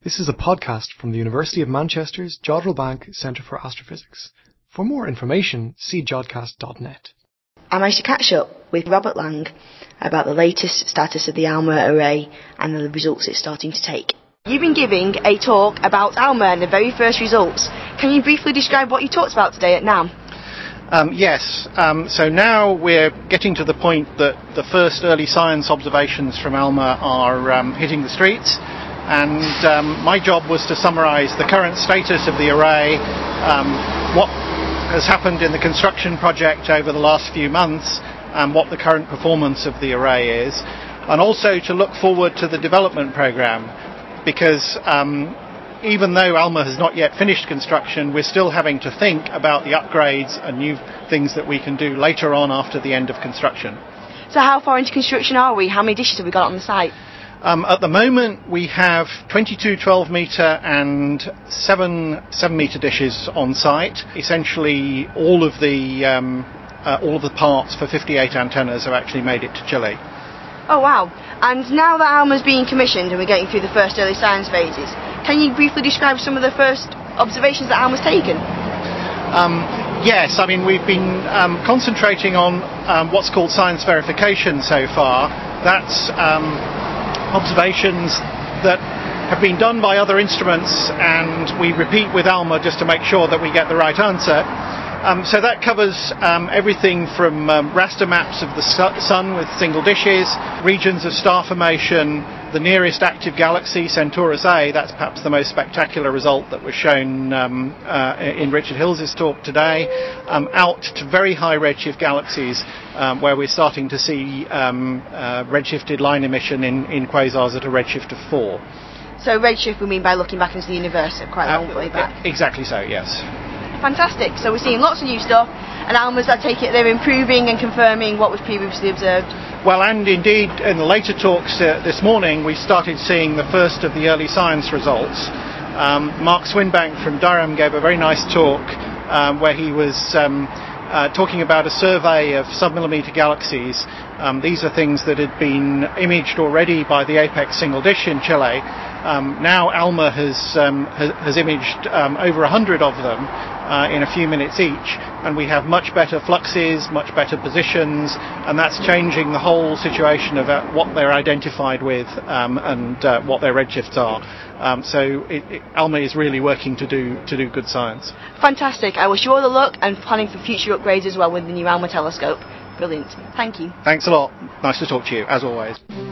This is a podcast from the University of Manchester's Jodrell Bank Centre for Astrophysics. For more information, see jodcast.net. I managed to catch up with Robert Lang about the latest status of the ALMA array and the results it's starting to take. You've been giving a talk about ALMA and the very first results. Can you briefly describe what you talked about today at NAM? Yes. So now we're getting to the point that the first early science observations from ALMA are hitting the streets. And my job was to summarise the current status of the array, what has happened in the construction project over the last few months, and what the current performance of the array is, and also to look forward to the development programme, because even though ALMA has not yet finished construction, we're still having to think about the upgrades and new things that we can do later on after the end of construction. So how far into construction are we? How many dishes have we got on the site? At the moment we have 22 12 metre and 7 metre dishes on site. Essentially all of the parts for 58 antennas have actually made it to Chile. Oh wow. And now that ALMA's being commissioned and we're getting through the first early science phases, can you briefly describe some of the first observations that ALMA's taken? Yes, I mean we've been concentrating on what's called science verification so far. That's observations that have been done by other instruments and we repeat with ALMA just to make sure that we get the right answer. So that covers everything from raster maps of the Sun with single dishes, regions of star formation, the nearest active galaxy, Centaurus A, that's perhaps the most spectacular result that was shown in Richard Hills' talk today, out to very high redshift galaxies where we're starting to see redshifted line emission in quasars at a redshift of 4. So redshift we mean by looking back into the universe quite a long way back? Exactly so, yes. Fantastic. So we're seeing lots of new stuff, and ALMA's, I take it, they're improving and confirming what was previously observed. Well, and indeed, in the later talks this morning, we started seeing the first of the early science results. Mark Swinbank from Durham gave a very nice talk where he was talking about a survey of submillimeter galaxies. These are things that had been imaged already by the APEX single dish in Chile. Now ALMA has imaged over 100 of them in a few minutes each, and we have much better fluxes, much better positions, and that's changing the whole situation of what they're identified with and what their redshifts are. So ALMA is really working to do good science. Fantastic. I wish you all the luck and planning for future upgrades as well with the new ALMA telescope. Brilliant. Thank you. Thanks a lot. Nice to talk to you, as always.